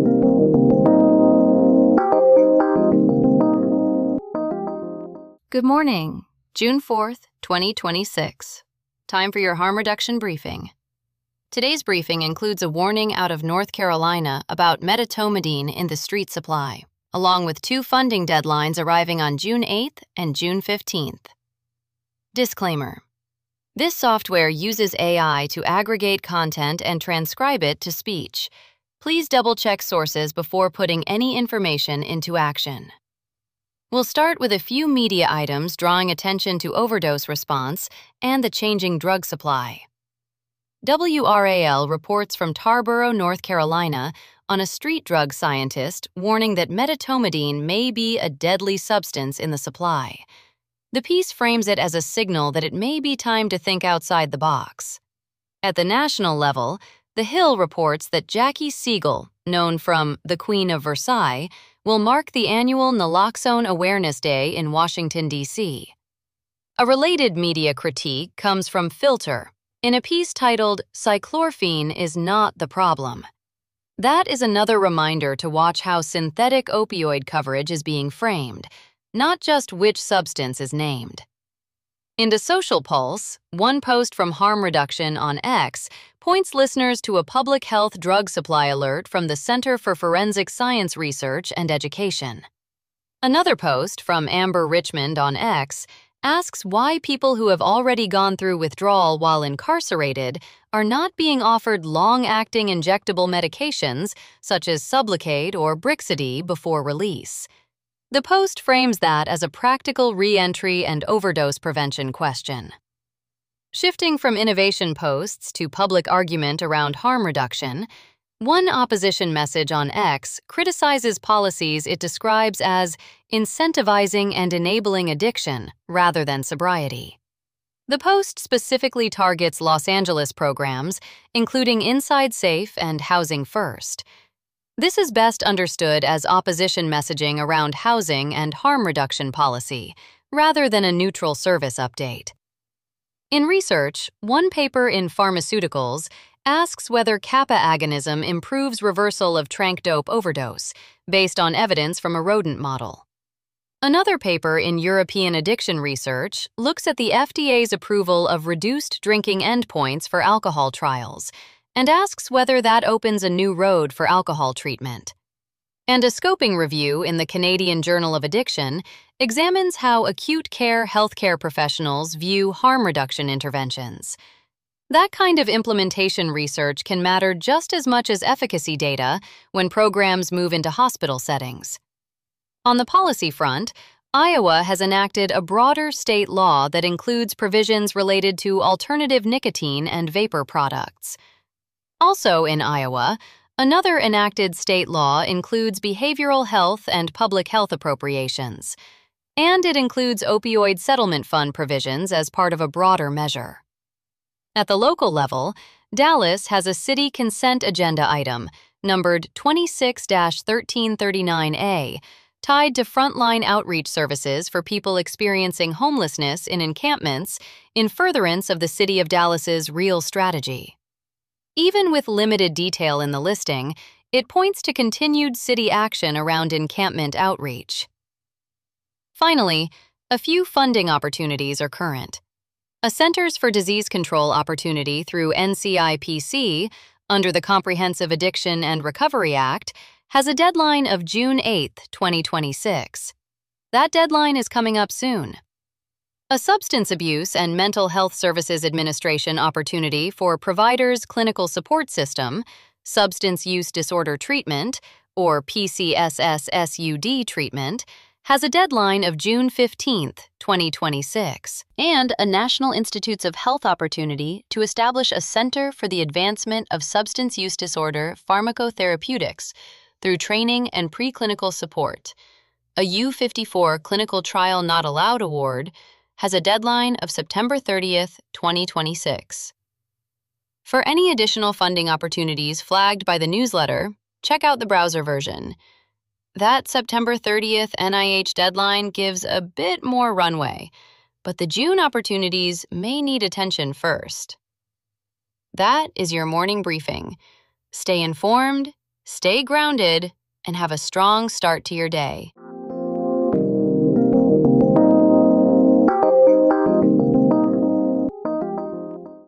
Good morning, June 4th, 2026. Time for your harm reduction briefing. Today's briefing includes a warning out of North Carolina about medetomidine in the street supply, along with 2 funding deadlines arriving on June 8th and June 15th. Disclaimer. This software uses AI to aggregate content and transcribe it to speech. Please double-check sources before putting any information into action. We'll start with a few media items drawing attention to overdose response and the changing drug supply. WRAL reports from Tarboro, North Carolina, on a street drug scientist warning that medetomidine may be a deadly substance in the supply. The piece frames it as a signal that it may be time to think outside the box. At the national level, The Hill reports that Jackie Siegel, known from The Queen of Versailles, will mark the annual Naloxone Awareness Day in Washington, D.C. A related media critique comes from Filter, in a piece titled "Cyclorphene is not the problem." That is another reminder to watch how synthetic opioid coverage is being framed, not just which substance is named. In Social Pulse, one post from Harm Reduction on X points listeners to a public health drug supply alert from the Center for Forensic Science Research and Education. Another post from Amber Richmond on X asks why people who have already gone through withdrawal while incarcerated are not being offered long-acting injectable medications such as Sublocade or Brixadi before release. The post frames that as a practical re-entry and overdose prevention question. Shifting from innovation posts to public argument around harm reduction, one opposition message on X criticizes policies it describes as incentivizing and enabling addiction rather than sobriety. The post specifically targets Los Angeles programs, including Inside Safe and Housing First. This is best understood as opposition messaging around housing and harm reduction policy, rather than a neutral service update. In research, one paper in Pharmaceuticals asks whether kappa agonism improves reversal of tranq dope overdose, based on evidence from a rodent model. Another paper in European Addiction Research looks at the FDA's approval of reduced drinking endpoints for alcohol trials, and asks whether that opens a new road for alcohol treatment. And a scoping review in the Canadian Journal of Addiction examines how acute care healthcare professionals view harm reduction interventions. That kind of implementation research can matter just as much as efficacy data when programs move into hospital settings. On the policy front, Iowa has enacted a broader state law that includes provisions related to alternative nicotine and vapor products. Also in Iowa, another enacted state law includes behavioral health and public health appropriations, and it includes opioid settlement fund provisions as part of a broader measure. At the local level, Dallas has a city consent agenda item, numbered 26-1339A, tied to frontline outreach services for people experiencing homelessness in encampments in furtherance of the City of Dallas's REAL strategy. Even with limited detail in the listing, it points to continued city action around encampment outreach. Finally, a few funding opportunities are current. A Centers for Disease Control opportunity through NCIPC, under the Comprehensive Addiction and Recovery Act, has a deadline of June 8, 2026. That deadline is coming up soon. A Substance Abuse and Mental Health Services Administration opportunity for Providers Clinical Support System, Substance Use Disorder Treatment, or PCSS-SUD treatment, has a deadline of June 15, 2026. And a National Institutes of Health opportunity to establish a Center for the Advancement of Substance Use Disorder Pharmacotherapeutics through training and preclinical support. A U54 Clinical Trial Not Allowed award has a deadline of September 30th, 2026. For any additional funding opportunities flagged by the newsletter, check out the browser version. That September 30th NIH deadline gives a bit more runway, but the June opportunities may need attention first. That is your morning briefing. Stay informed, Stay grounded and have a strong start to your day.